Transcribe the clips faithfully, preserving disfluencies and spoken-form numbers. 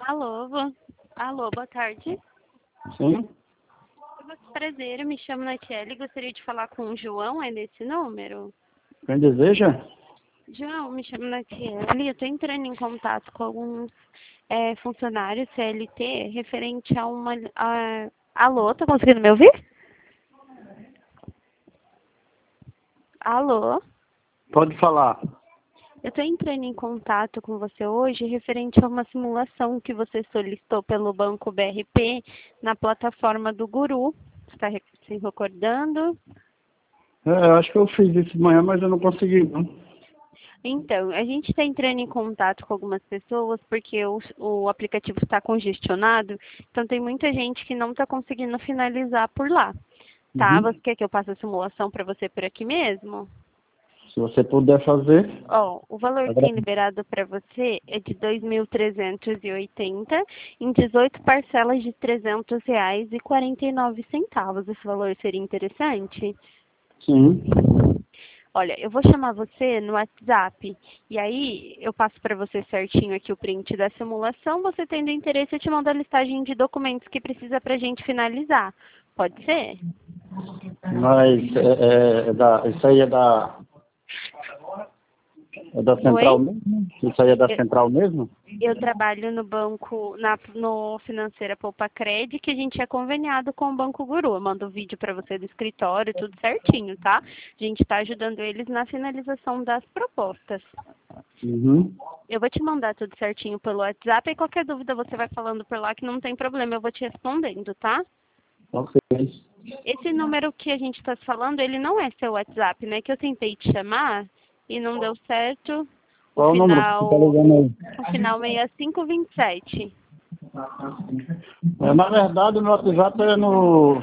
Alô, bo... Alô, boa tarde. Sim. Muito prazer, eu me chamo Natiele e gostaria de falar com o João, é nesse número? Quem deseja? João, me chamo Natiele, eu estou entrando em contato com alguns é, funcionários C L T referente a uma... A... Alô, tá conseguindo me ouvir? Alô? Pode falar. Eu estou entrando em contato com você hoje referente a uma simulação que você solicitou pelo Banco B R P na plataforma do Guru. Você está se recordando? É, eu acho que eu fiz isso de manhã, mas eu não consegui, não. Então, a gente está entrando em contato com algumas pessoas porque o, o aplicativo está congestionado, então tem muita gente que não está conseguindo finalizar por lá. Tá? Uhum. Você quer que eu faça a simulação para você por aqui mesmo? Se você puder fazer. Ó, o valor que Agra- tem liberado para você é de dois mil trezentos e oitenta em dezoito parcelas de trezentos reais e quarenta e nove centavos. Esse valor seria interessante? Sim. Olha, eu vou chamar você no WhatsApp e aí eu passo para você certinho aqui o print da simulação. Você tendo interesse, eu te mando a listagem de documentos que precisa para a gente finalizar. Pode ser? Mas é, é, é da, isso aí é da, é da Oi? central mesmo? Isso aí é da Eu, central mesmo? eu trabalho no banco, na, no Financeira Poupa Cred, que a gente é conveniado com o Banco Guru. Eu mando o vídeo para você do escritório, tudo certinho, tá? A gente está ajudando eles na finalização das propostas. Uhum. Eu vou te mandar tudo certinho pelo WhatsApp e qualquer dúvida você vai falando por lá que não tem problema, eu vou te respondendo, tá? Ok. Esse número que a gente está falando, ele não é seu WhatsApp, né? Que eu tentei te chamar e não deu certo. O Qual o número que você está final, ligando o final seis cinco dois sete. aí? É, na verdade, o meu WhatsApp é no,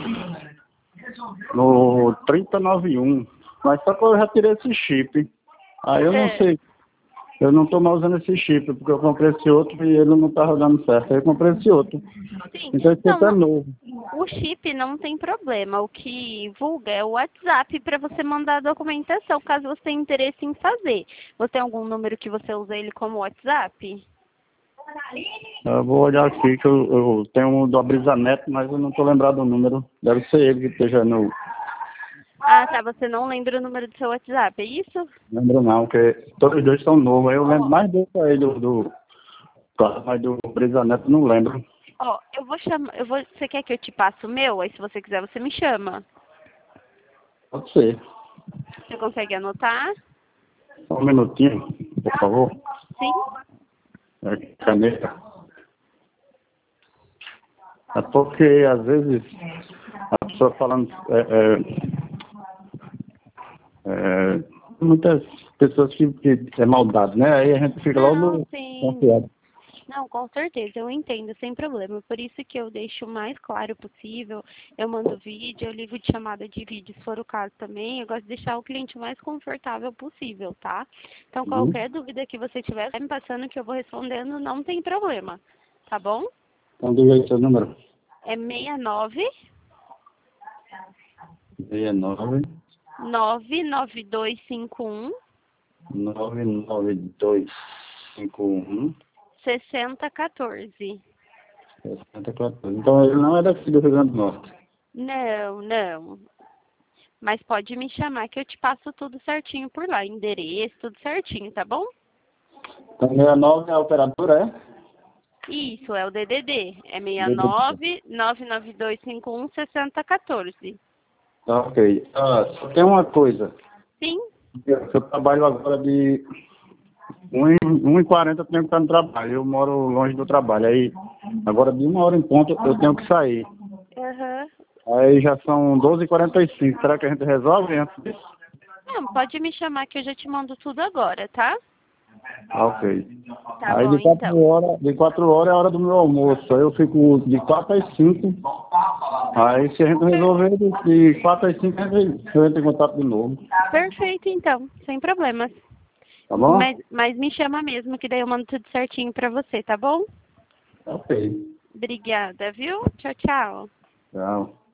no trinta e nove e um. Mas só que eu já tirei esse chip. Aí eu não É, sei. Eu não estou mais usando esse chip, porque eu comprei esse outro e ele não está rodando certo. Aí eu comprei esse outro. sim. Então esse Não, outro é não- novo. o chip não tem problema. O que vulga é o WhatsApp para você mandar a documentação, caso você tenha interesse em fazer. Você tem algum número que você usa ele como WhatsApp? Eu vou olhar aqui, que eu, eu tenho um do Abrisaneto, mas eu não estou lembrado do número. Deve ser ele que esteja no... Ah, tá. Você não lembra o número do seu WhatsApp, é isso? Não lembro não, porque todos os dois são novos. Aí eu lembro Ó, mais desse aí do... do mas do Abrisaneto não lembro. ó, eu vou chamar, eu vou, você quer que eu te passe o meu? Aí se você quiser, você me chama. Pode ser. Você consegue anotar? Só um minutinho, por favor. Sim? É, caneta. É porque, às vezes, a pessoa falando... É, é, é, muitas pessoas que, que é maldade, né? Aí a gente fica Não, logo sim. confiado. Não, com certeza, eu entendo, sem problema. Por isso que eu deixo o mais claro possível. Eu mando vídeo, eu ligo de chamada de vídeo, se for o caso também. Eu gosto de deixar o cliente o mais confortável possível, tá? Então, Uhum. qualquer dúvida que você tiver, vai me passando que eu vou respondendo, não tem problema. Tá bom? Então diga aí seu número. É seis nove seis nove nove nove dois cinco um nove nove dois cinco um seis zero um quatro. sessenta e quatro. Então ele não é daqui do Rio Grande do Norte. Não, não. Mas pode me chamar que eu te passo tudo certinho por lá. Endereço, tudo certinho, tá bom? Então sessenta e nove é a operadora, é? Isso, é o D D D. É D D D. seis nove nove nove dois cinco um seis zero um quatro. Tá, ok. Ah, só tem uma coisa. Sim? Eu, eu trabalho agora de um e um e quarenta eu tenho que estar no trabalho. Eu moro longe do trabalho. Aí, agora de uma hora em ponto eu tenho que sair. Aham. Aí já são doze e quarenta e cinco. Será que a gente resolve antes disso? Não, pode me chamar que eu já te mando tudo agora, tá? Ah, ok. Tá Aí bom, de quatro então. horas, de quatro horas é a hora do meu almoço. Aí eu fico de quatro às cinco. Aí se a gente resolver de de quatro às cinco, a gente entra em contato de novo. Perfeito, então. Sem problemas. Tá bom? Mas, mas me chama mesmo, que daí eu mando tudo certinho pra você, tá bom? Ok. Obrigada, viu? Tchau, tchau. Tchau.